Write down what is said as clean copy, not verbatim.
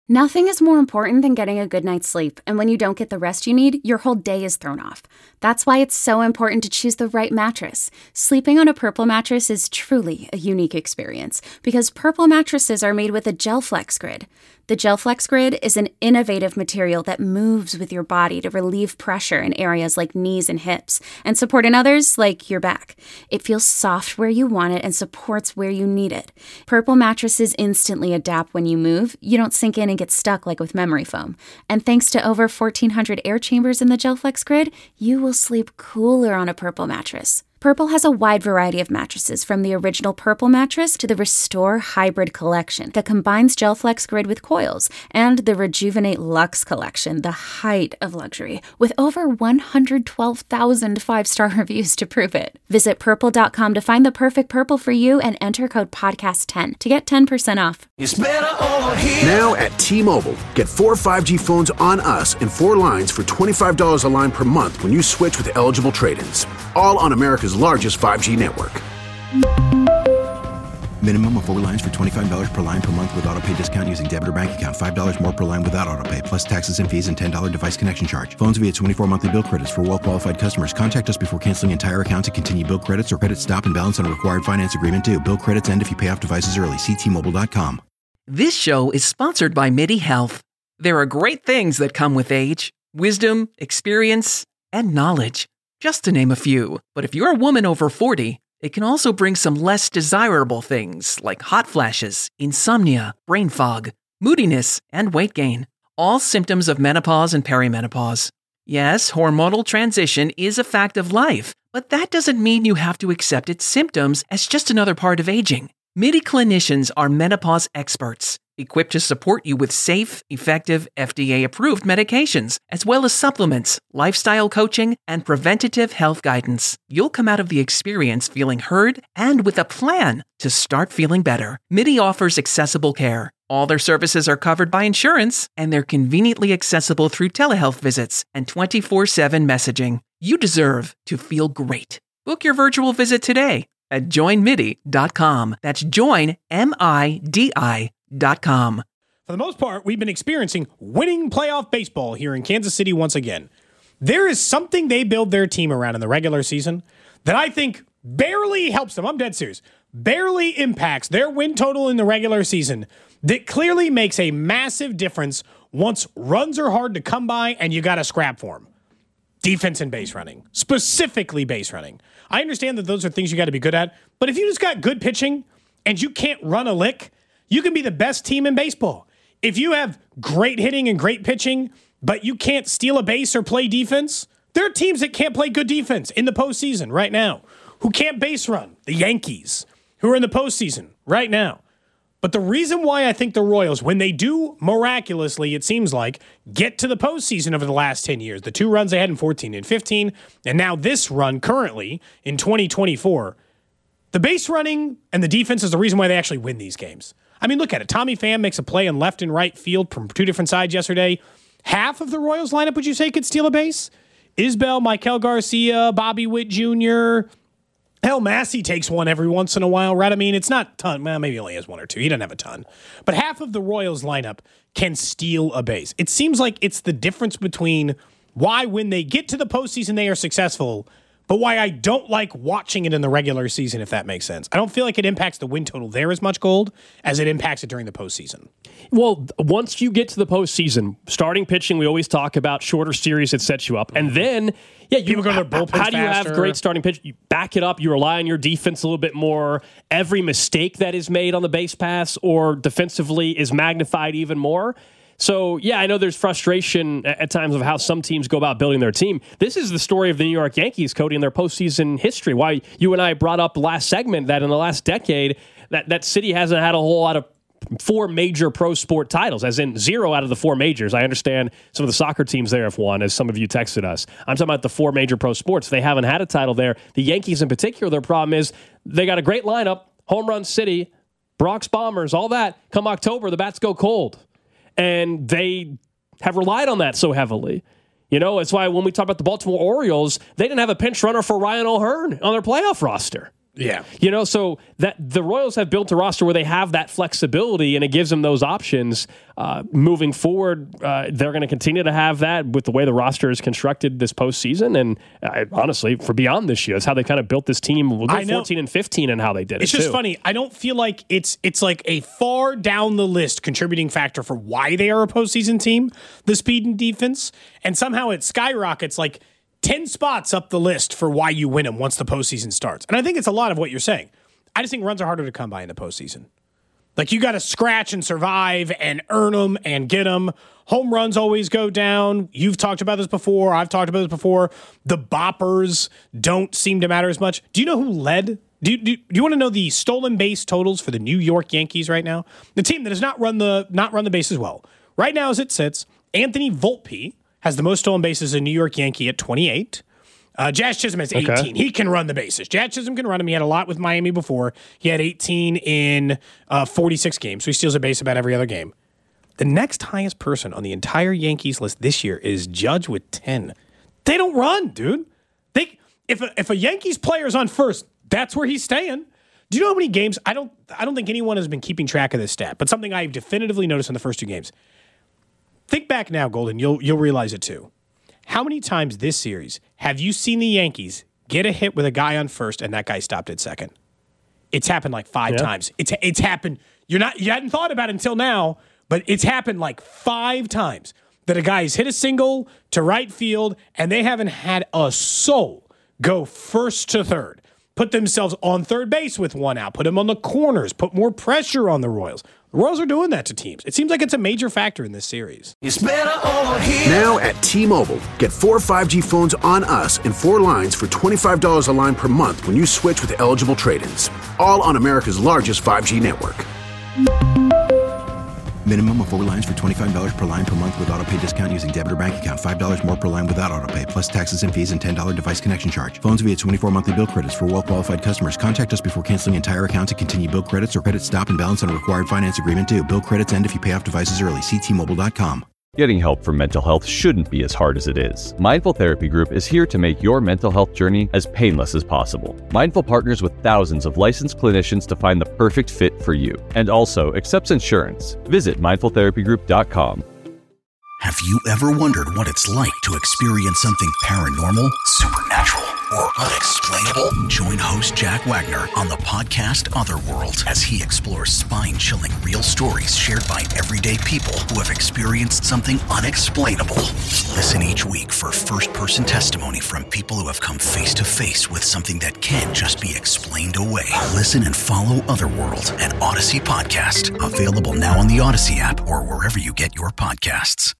Nothing is more important than getting a good night's sleep, and when you don't get the rest you need, your whole day is thrown off. That's why it's so important to choose the right mattress. Sleeping on a Purple mattress is truly a unique experience, because Purple mattresses are made with a GelFlex Grid. The GelFlex Grid is an innovative material that moves with your body to relieve pressure in areas like knees and hips, and support in others like your back. It feels soft where you want it and supports where you need it. Purple mattresses instantly adapt when you move. You don't sink in and get stuck like with memory foam. And thanks to over 1,400 air chambers in the GelFlex Grid, you will sleep cooler on a Purple mattress. Purple has a wide variety of mattresses, from the original Purple mattress to the Restore Hybrid collection that combines GelFlex Grid with coils, and the Rejuvenate Luxe collection, the height of luxury, with over 112,000 five-star reviews to prove it. Visit purple.com to find the perfect Purple for you and enter code podcast10 to get 10% off. It's better over here. Now at T-Mobile, get 4 5G phones on us and 4 lines for $25 a line per month when you switch with eligible trade-ins. All on America's largest 5G network. Minimum of 4 lines for $25 per line per month with autopay discount using debit or bank account. $5 more per line without autopay, plus taxes and fees and $10 device connection charge. Phones via 24 monthly bill credits for well-qualified customers. Contact us before canceling entire account to continue bill credits or credit stop and balance on a required finance agreement due. Bill credits end if you pay off devices early. See T-Mobile.com. This show is sponsored by MIDI Health. There are great things that come with age: wisdom, experience, and knowledge, just to name a few. But if you're a woman over 40, it can also bring some less desirable things like hot flashes, insomnia, brain fog, moodiness, and weight gain. All symptoms of menopause and perimenopause. Yes, hormonal transition is a fact of life, but that doesn't mean you have to accept its symptoms as just another part of aging. MIDI clinicians are menopause experts, equipped to support you with safe, effective, FDA-approved medications, as well as supplements, lifestyle coaching, and preventative health guidance. You'll come out of the experience feeling heard and with a plan to start feeling better. MIDI offers accessible care. All their services are covered by insurance, and they're conveniently accessible through telehealth visits and 24/7 messaging. You deserve to feel great. Book your virtual visit today at joinmidi.com. That's joinmidi.com. For the most part, we've been experiencing winning playoff baseball here in Kansas City once again. There is something they build their team around in the regular season that I think barely helps them. I'm dead serious. Barely impacts their win total in the regular season. That clearly makes a massive difference once runs are hard to come by and you got to scrap for them. Defense and base running, specifically base running. I understand that those are things you got to be good at, but if you just got good pitching and you can't run a lick, you can be the best team in baseball. If you have great hitting and great pitching, but you can't steal a base or play defense, there are teams that can't play good defense in the postseason right now, who can't base run. The Yankees, who are in the postseason right now. But the reason why I think the Royals, when they do miraculously, it seems like, get to the postseason over the last 10 years, the 2 runs they had in 14 and 15, and now this run currently in 2024, the base running and the defense is the reason why they actually win these games. I mean, look at it. Tommy Pham makes a play in left and right field from 2 different sides yesterday. Half of the Royals lineup, would you say, could steal a base? Isbell, Michael Garcia, Bobby Witt Jr., hell, Massey takes one every once in a while, right? I mean, it's not a ton. Well, maybe he only has 1 or 2. He doesn't have a ton. But half of the Royals lineup can steal a base. It seems like it's the difference between why when they get to the postseason they are successful, but why I don't like watching it in the regular season, if that makes sense. I don't feel like it impacts the win total there as much, Gold, as it impacts it during the postseason. Well, once you get to the postseason, starting pitching, we always talk about shorter series that sets you up. And then, people go to their bullpens how do you faster. have great starting pitch? You back it up. You rely on your defense a little bit more. Every mistake that is made on the base pass or defensively is magnified even more. So, yeah, I know there's frustration at times of how some teams go about building their team. This is the story of the New York Yankees, Cody, in their postseason history. Why you and I brought up last segment that in the last decade, that city hasn't had a whole lot of 4 major pro sport titles, as in 0 out of the 4 majors. I understand some of the soccer teams there have won, as some of you texted us. I'm talking about the 4 major pro sports. They haven't had a title there. The Yankees in particular, their problem is they got a great lineup, home run city, Bronx Bombers, all that. Come October, the bats go cold. And they have relied on that so heavily. You know, it's why when we talk about the Baltimore Orioles, they didn't have a pinch runner for Ryan O'Hearn on their playoff roster. Yeah. So that the Royals have built a roster where they have that flexibility, and it gives them those options. Moving forward, they're going to continue to have that with the way the roster is constructed this postseason. And honestly, for beyond this year, that's how they kind of built this team. We'll go 14 and 15 and how they did it's it. It's just funny. I don't feel like it's like a far down the list contributing factor for why they are a postseason team, the speed and defense. And somehow it skyrockets like 10 spots up the list for why you win them once the postseason starts. And I think it's a lot of what you're saying. I just think runs are harder to come by in the postseason. Like, you got to scratch and survive and earn them and get them. Home runs always go down. You've talked about this before. I've talked about this before. The boppers don't seem to matter as much. Do you know who led? Do you want to know the stolen base totals for the New York Yankees right now? The team that has not run the bases well. Right now, as it sits, Anthony Volpe has the most stolen bases in New York Yankee at 28. Jazz Chisholm has 18. Okay. He can run the bases. Jazz Chisholm can run them. He had a lot with Miami before. He had 18 in 46 games, so he steals a base about every other game. The next highest person on the entire Yankees list this year is Judge with 10. They don't run, dude. If a Yankees player is on first, that's where he's staying. Do you know how many games? I don't think anyone has been keeping track of this stat, but something I've definitively noticed in the first two games. Think back now, Golden. You'll realize it too. How many times this series have you seen the Yankees get a hit with a guy on first and that guy stopped at second? It's happened like 5 times. It's happened. You hadn't thought about it until now, but it's happened like 5 times that a guy's hit a single to right field and they haven't had a soul go first to third, put themselves on third base with one out, put them on the corners, put more pressure on the Royals. The Royals are doing that to teams. It seems like it's a major factor in this series. It's better over here. Now at T-Mobile, get 4 5G phones on us and 4 lines for $25 a line per month when you switch with eligible trade-ins. All on America's largest 5G network. Minimum of 4 lines for $25 per line per month with auto pay discount using debit or bank account. $5 more per line without auto pay, plus taxes and fees and $10 device connection charge. Phones via 24 monthly bill credits for well-qualified customers. Contact us before canceling entire account to continue bill credits or credit stop and balance on a required finance agreement due. Bill credits end if you pay off devices early. See T-Mobile.com. Getting help for mental health shouldn't be as hard as it is. Mindful Therapy Group is here to make your mental health journey as painless as possible. Mindful partners with thousands of licensed clinicians to find the perfect fit for you, and also accepts insurance. Visit mindfultherapygroup.com. Have you ever wondered what it's like to experience something paranormal, supernatural, or unexplainable? Join host Jack Wagner on the podcast Otherworld as he explores spine-chilling real stories shared by everyday people who have experienced something unexplainable. Listen each week for first-person testimony from people who have come face-to-face with something that can't just be explained away. Listen and follow Otherworld, an Odyssey podcast. Available now on the Odyssey app or wherever you get your podcasts.